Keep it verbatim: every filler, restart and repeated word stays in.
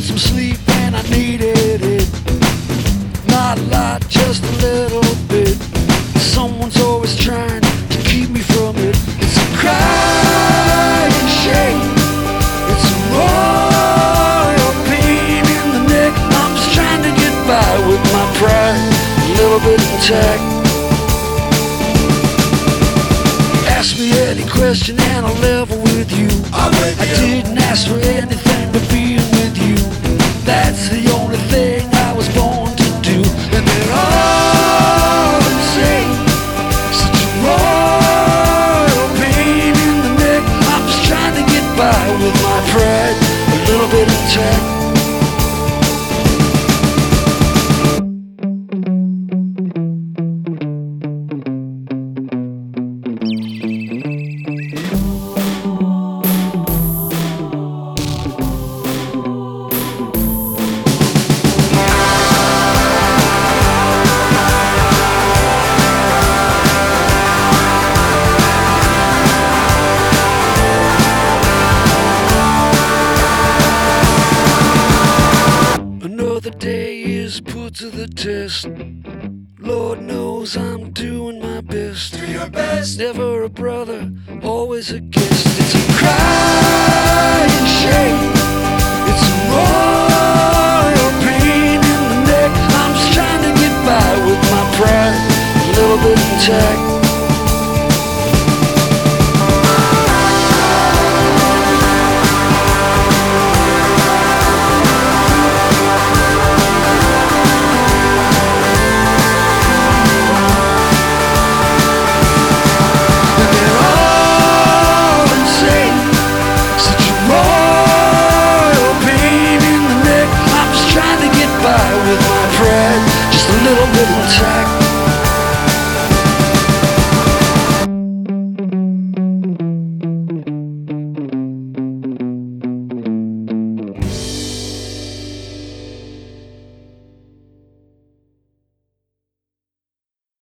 some sleep and I needed it. Not a lot, just a little bit. Someone's always trying to keep me from it. It's a crying shame. It's a royal pain in the neck. I'm just trying to get by with my pride a little bit intact. Ask me any question and I'll level with you. I'm with I you. didn't ask for anything but being with you. That's the only thing I was born to do. And they're all insane. Such a royal pain in the neck. I'm just trying to get by with my pride a little bit intact. Another day is put to the test. Lord knows I'm doing my best. Do your best. Never a brother, always a guest. It's a crying shame. It's a royal pain in the neck. I'm just trying to get by with my pride a little bit intact.